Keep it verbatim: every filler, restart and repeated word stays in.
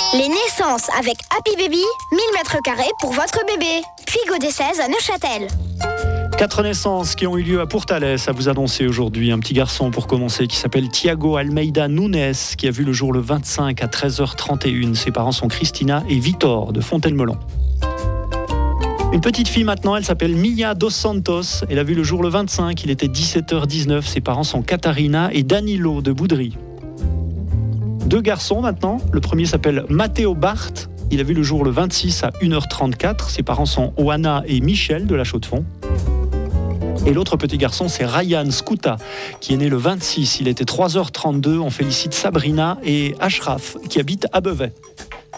Les naissances avec Happy Baby, mille mètres carrés pour votre bébé. Puy des seize à Neuchâtel. Quatre naissances qui ont eu lieu à Pourtalès à vous annoncer aujourd'hui. Un petit garçon pour commencer qui s'appelle Thiago Almeida Nunes qui a vu le jour le vingt-cinq à treize heures trente et une. Ses parents sont Christina et Vitor de Fontaine-Melon. Une petite fille maintenant, elle s'appelle Mia dos Santos. Elle a vu le jour le vingt-cinq, il était dix-sept heures dix-neuf. Ses parents sont Catarina et Danilo de Boudry. Deux garçons maintenant. Le premier s'appelle Matteo Bart. Il a vu le jour le vingt-six à une heure trente-quatre. Ses parents sont Oana et Michel de la Chaux-de-Fonds. Et l'autre petit garçon, c'est Ryan Scouta, qui est né le vingt-six. Il était trois heures trente-deux. On félicite Sabrina et Ashraf, qui habitent à Beauvais.